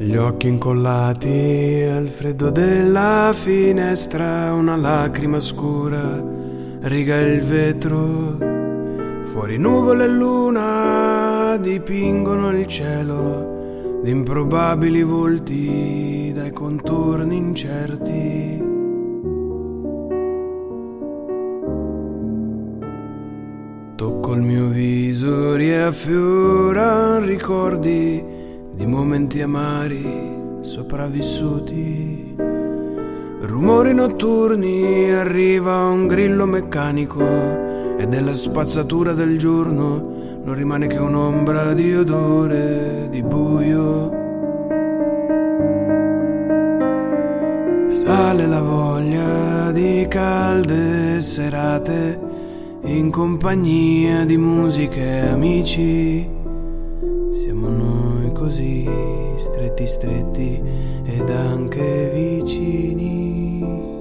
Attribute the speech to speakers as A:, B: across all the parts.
A: Gli occhi incollati al freddo della finestra, una lacrima scura riga il vetro. Fuori nuvole e luna dipingono il cielo di improbabili volti dai contorni incerti. Tocco il mio viso, riaffiorano ricordi di momenti amari sopravvissuti. Rumori notturni, arriva un grillo meccanico e della spazzatura del giorno non rimane che un'ombra di odore, di buio. Sale la voglia di calde serate in compagnia di musiche e amici. Siamo noi così stretti stretti ed anche vicini.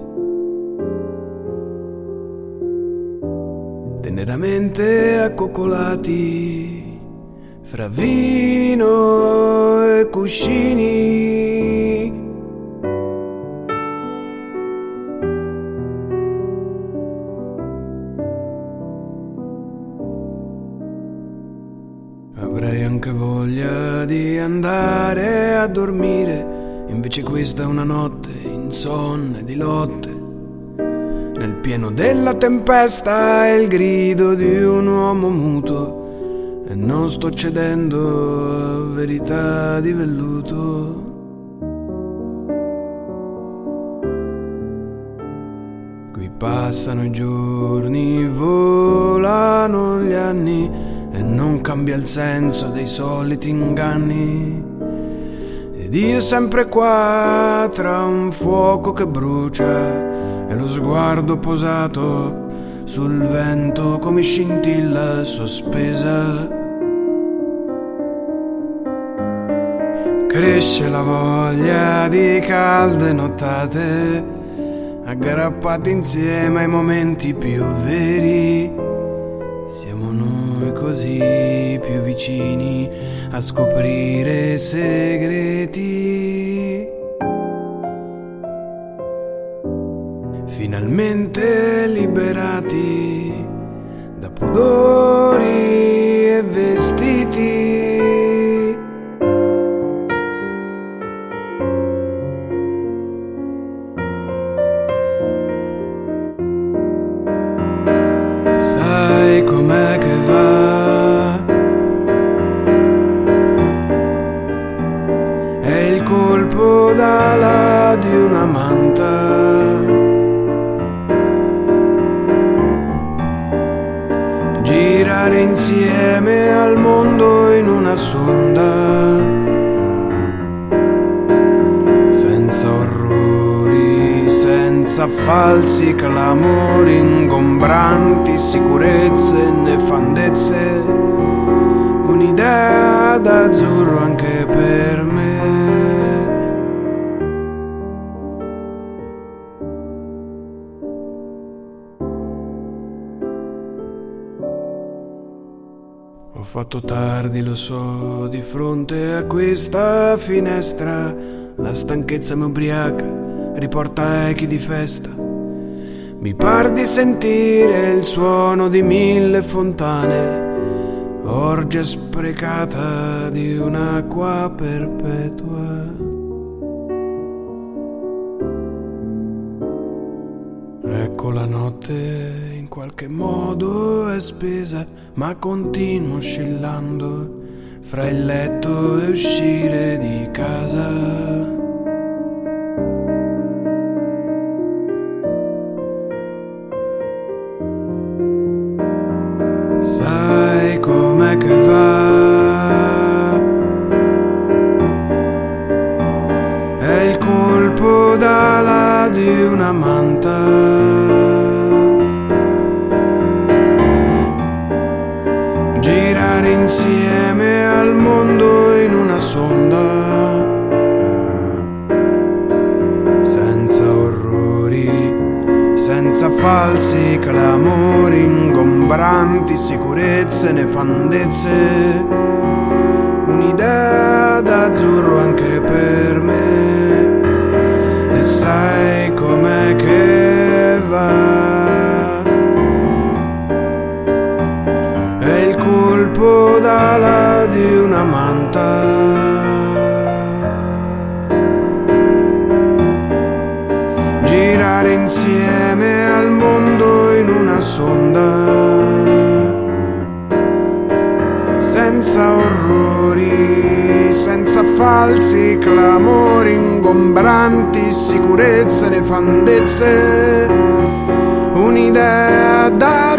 A: Teneramente accoccolati fra vino e cuscini. Avrei anche voglia di andare a dormire, invece questa è una notte insonne di lotte. Nel pieno della tempesta è il grido di un uomo muto e non sto cedendo a verità di velluto. Qui passano i giorni, volano gli anni e non cambia il senso dei soliti inganni. Ed io sempre qua tra un fuoco che brucia e lo sguardo posato sul vento come scintilla sospesa. Cresce la voglia di calde nottate, aggrappati insieme ai momenti più veri. Siamo noi così più vicini a scoprire segreti. Finalmente liberati da pudori e vestiti. Sai com'è che va? È il colpo d'ala di una manta. Girare insieme al mondo in una sonda, senza orrori, senza falsi clamori, ingombranti sicurezze, nefandezze, un'idea d'azzurro anche per me. Ho fatto tardi, lo so, di fronte a questa finestra la stanchezza mi ubriaca, riporta echi di festa. Mi par di sentire il suono di 1000 fontane, orgia sprecata di un'acqua perpetua. Ecco la notte in qualche modo è spesa, ma continuo oscillando fra il letto e uscire di casa. Sai com'è che va? È il colpo d'ala di una manta. Girare insieme al mondo in una sonda, senza orrori, senza falsi clamori, ingombranti sicurezze, nefandezze, un'idea d'azzurro anche per me. E sai com'è che va? È il colpo d'ala di una manta. Girare insieme al mondo in una sonda, senza orrori, senza falsi clamori ingombranti, sicurezze, nefandezze, un'idea da